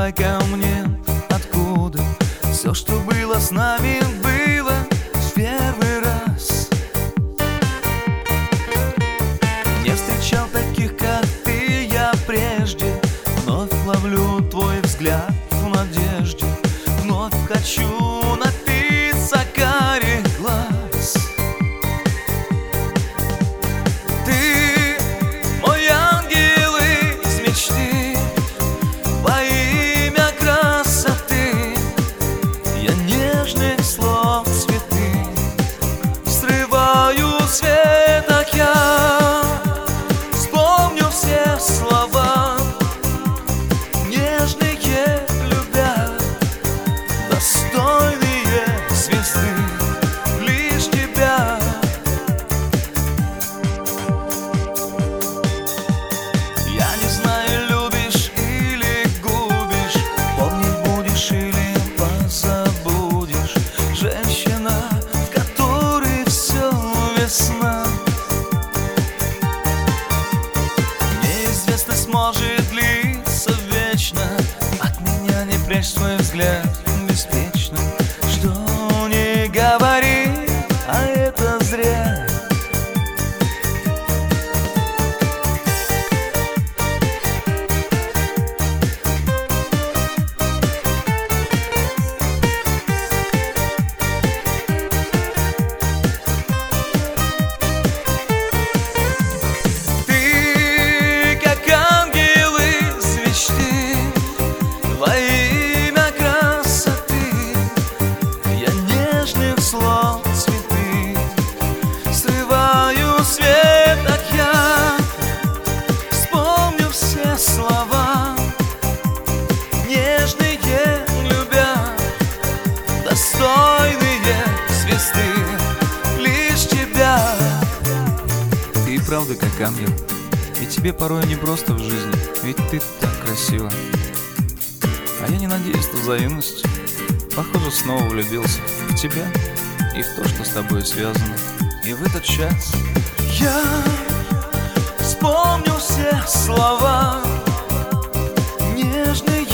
давай ко мне, откуда все, что было с нами, было в первый раз. Не встречал таких, как ты, я прежде. Вновь ловлю твой взгляд в надежде, вновь хочу напиться карих глаз. Ты мой ангел из мечты, во имя красоты я нежных слов цветы срываю с веток я. Вспомню все слова, нежные, любя, достойные звезды, лишь тебя. Я не знаю, любишь или губишь, помнить будешь или позабудешь. Женщина, в которой все весна. Неизвестность может длиться вечно, от меня не прячь свой взгляд беспечно. Что не говори, а это зря. Ты как ангел из мечты, во имя красоты я нежных слов цветы срываю с веток я. Вспомню все слова, нежные, любя, достойные звезды, лишь тебя. Ты и правда как ангел, и тебе порой не просто в жизни, ведь ты так красива. А я не надеюсь на взаимность, похоже, снова влюбился в тебя и в то, что с тобой связано. И в этот час я вспомню все слова, нежные,